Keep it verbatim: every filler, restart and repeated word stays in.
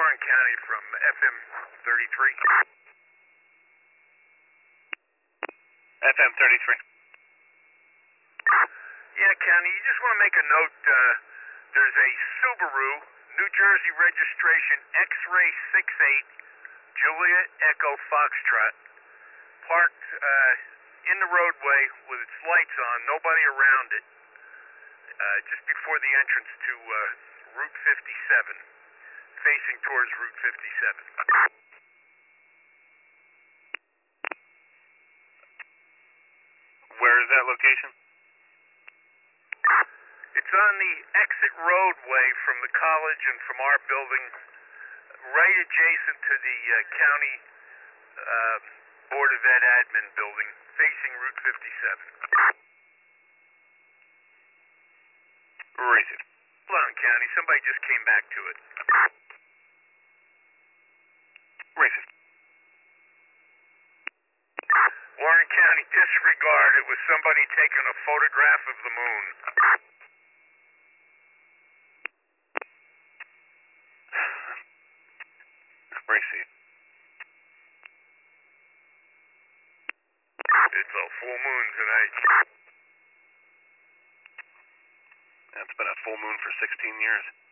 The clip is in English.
Warren County from F M thirty-three. F M thirty-three. Yeah, County, you just want to make a note. Uh, there's a Subaru, New Jersey registration, X-Ray six eight, Julia Echo Foxtrot, parked uh, in the roadway with its lights on, nobody around it, uh, just before the entrance to uh, Route fifty-seven, facing towards Route fifty-seven. Where is that location? It's on the exit roadway from the college and from our building, right adjacent to the uh, county uh, Board of Ed admin building, facing Route fifty-seven. Where is it? Hold on, County. Somebody just came back to it. Where is it? Warren County, disregard. It was somebody taking a photograph of the moon. Where is it? It's a full moon tonight. It's been a full moon for sixteen years.